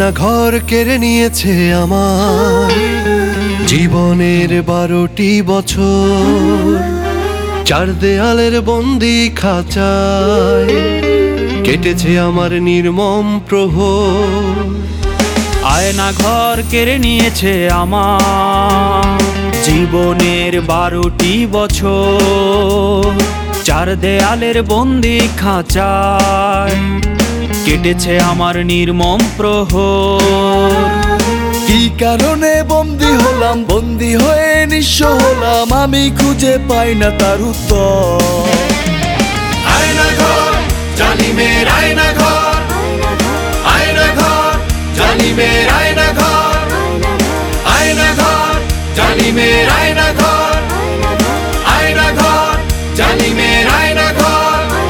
আয়না ঘর কেড়ে নিয়েছে আমার জীবনের 12টি বছর। চার দেয়ালের বন্দি খাঁচায় কেটেছে আমার নির্মম প্রহর। আয়না ঘর কেড়ে নিয়েছে আমার জীবনের 12টি বছর। চার দেয়ালের বন্দি খাঁচায় কেটেছে আমার নির্মম প্রহর। কি কারণে বন্দি হলাম, বন্দি হয়ে নিঃস্ব হলাম, আমি খুঁজে পাই না তার উত্তর। আয়না ঘর জালিমের আয়না ঘর, আয়না ঘর জালিমের আয়না ঘর, আয়না ঘর জালিমের আয়না ঘর, আয়না ঘর জালিমের আয়না ঘর।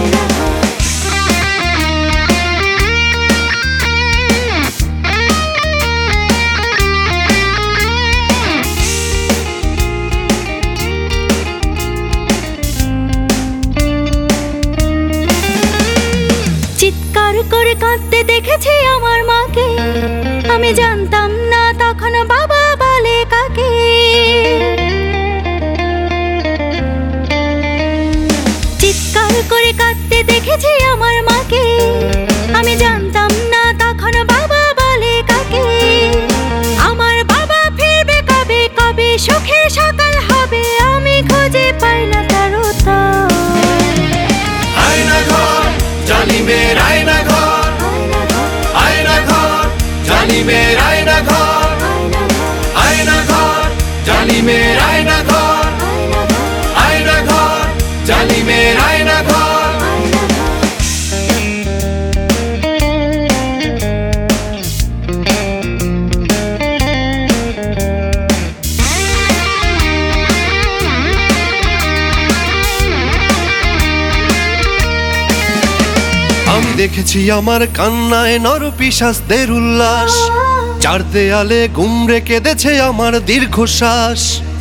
চিৎকার করে কাঁদতে দেখেছি আমার মাকে, আমি জানতাম না তখন বাবা বলে কাকে। চিৎকার করে কাঁদতে দেখেছি আমার মাকে, আমি জানতাম না তখন বাবা বলে কাকে। আমার বাবা ফিরবে কবে, কবে সুখের সকাল হবে, আমি খুঁজে পাই না তার উত্তর। আয়না ঘর জালিমের আয়না ঘর, আয়না ঘর জালিমের আয়না ঘর, আয়না ঘর জালিমের আয়না ঘর, আয়না ঘর জালিমের আয়না ঘর। আমি দেখেছি আমার কান্নায় নরপিশাচদের উল্লাস, চার দেয়ালে গুমরে কেঁদেছে আমার দীর্ঘশ্বাস।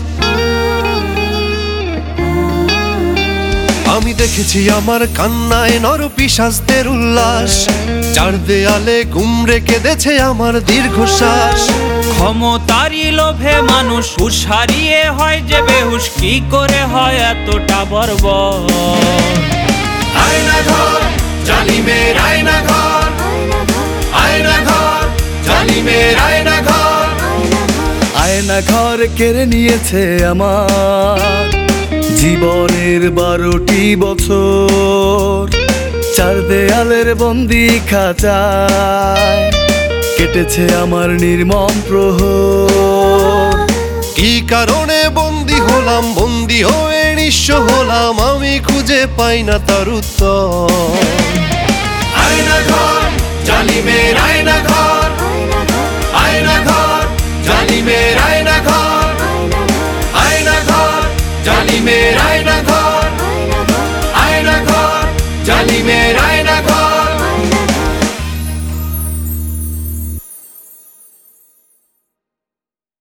আমি দেখেছি আমার কান্নায় নরপিশাচদের উল্লাস, চার দেয়ালে গুমরে কেঁদেছে আমার দীর্ঘশ্বাস। ক্ষমতারই লোভে মানুষ হুঁশ হারিয়ে হয় যে বেহুশ, কি করে হয় এতটা বর্বর। আয়না ঘর জালিমের আয়না ঘর, আয়না ঘর জালিমের আয়না ঘর। আয়না ঘর কেড়ে নিয়েছে আমার জীবনের 12টি বছর। চার দেয়ালের বন্দি খাঁচায় কেটেছে আমার নির্মম প্রহর। কি কারণে বন্দি হলাম, বন্দি হয়ে নিঃস্ব হলাম, আমি খুঁজে পাই না তার উত্তর। আয়না ঘর জালিমের আয়না ঘর, আয়না ঘর জালিমের আয়না ঘর।